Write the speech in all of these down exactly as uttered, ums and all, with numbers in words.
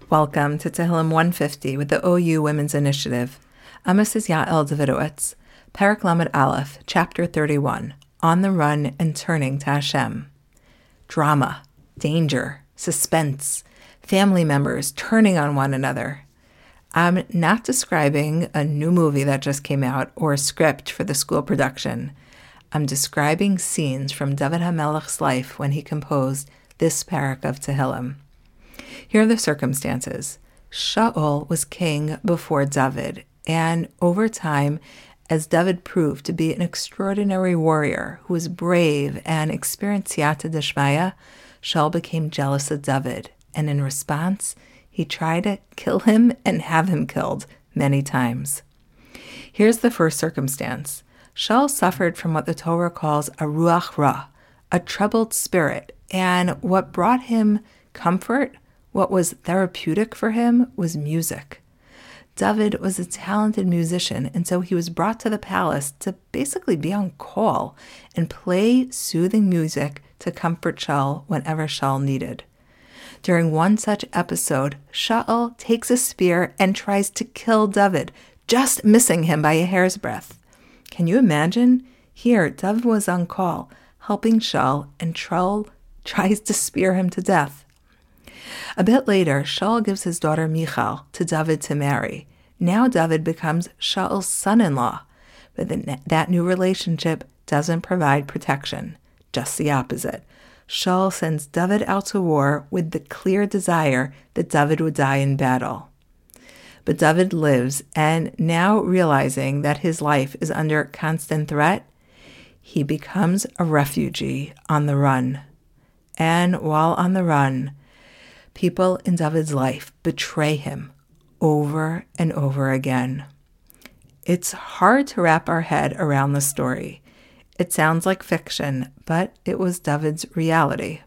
Welcome to Tehillim one fifty with the O U Women's Initiative. I'm Missus Yael Davidowitz. Perek Lamed Aleph, Chapter thirty-one, On the Run and Turning to Hashem. Drama, danger, suspense, family members turning on one another. I'm not describing a new movie that just came out or a script for the school production. I'm describing scenes from David HaMelech's life when he composed this parak of Tehillim. Here are the circumstances. Shaul was king before David, and over time, as David proved to be an extraordinary warrior who was brave and experienced siyata deshmaya, Shaul became jealous of David, and in response, he tried to kill him and have him killed many times. Here's the first circumstance. Shaul suffered from what the Torah calls a ruach ra, a troubled spirit, and what brought him comfort, what was therapeutic for him, was music. David was a talented musician, and so he was brought to the palace to basically be on call and play soothing music to comfort Shaul whenever Shaul needed. During one such episode, Shaul takes a spear and tries to kill David, just missing him by a hair's breadth. Can you imagine? Here, David was on call, helping Shaul, and Shaul tries to spear him to death. A bit later, Shaul gives his daughter Michal to David to marry. Now David becomes Shaul's son-in-law, but the, that new relationship doesn't provide protection, just the opposite. Shaul sends David out to war with the clear desire that David would die in battle. But David lives, and now realizing that his life is under constant threat, he becomes a refugee on the run. And while on the run, people in David's life betray him over and over again. It's hard to wrap our head around the story. It sounds like fiction, but it was David's reality.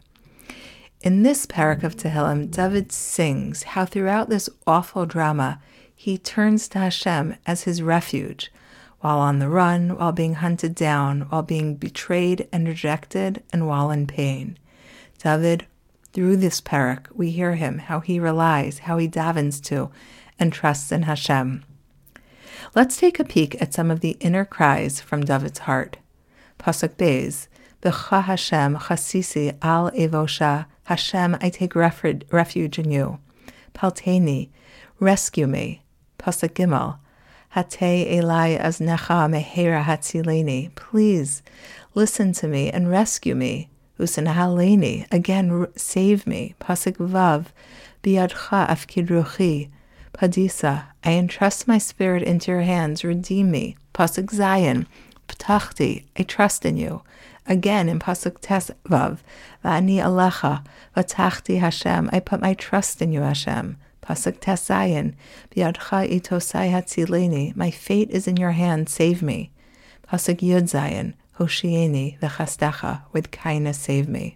In this parak of Tehillim, David sings how throughout this awful drama, he turns to Hashem as his refuge, while on the run, while being hunted down, while being betrayed and rejected, and while in pain. David, through this parak, we hear him, how he relies, how he davens to, and trusts in Hashem. Let's take a peek at some of the inner cries from David's heart. Pasuk Beis, B'cha Hashem chasisi al evosha, Hashem, I take refuge, refuge in you. Palteni, rescue me. Pasuk Gimel, Hatei elai aznecha mehera hatzileni, please listen to me and rescue me. Usanhaleni, again, save me. Pasuk Vav, Biyadcha afkid ruchi. Padisa, I entrust my spirit into your hands, redeem me. Pasuk Zayin, Ptachti, I trust in you. Again in Pasuk Tes Vav, Va'ani alecha, Vatachti Hashem, I put my trust in you, Hashem. Pasuk Tes Zayin, Biyadcha itosai hatzileni, my fate is in your hands, save me. Pasuk Yud Zayin, Hoshieni v'chastecha, with kindness save me.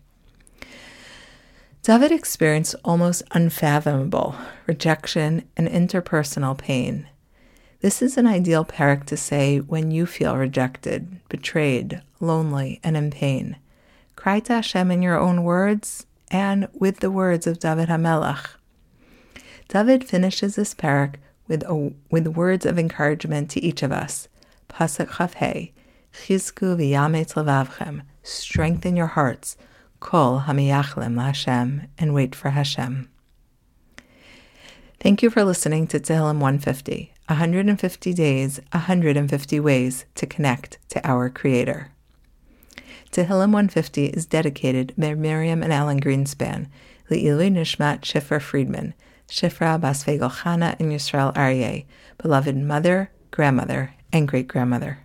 David experienced almost unfathomable rejection and interpersonal pain. This is an ideal parak to say when you feel rejected, betrayed, lonely, and in pain. Cry to Hashem in your own words and with the words of David HaMelech. David finishes this parak with, a, with words of encouragement to each of us. Pasuk Chafhei, Chizku v'yamet levavchem, strengthen your hearts, kol hamiyachlim Hashem, and wait for Hashem. Thank you for listening to Tehillim one fifty, one hundred fifty days, one hundred fifty ways to connect to our Creator. Tehillim one fifty is dedicated by Miriam and Alan Greenspan, Le'ilui Nishmat Shifra Friedman, Shifra Bas Fegal Chana and Yisrael Aryeh, beloved mother, grandmother, and great-grandmother.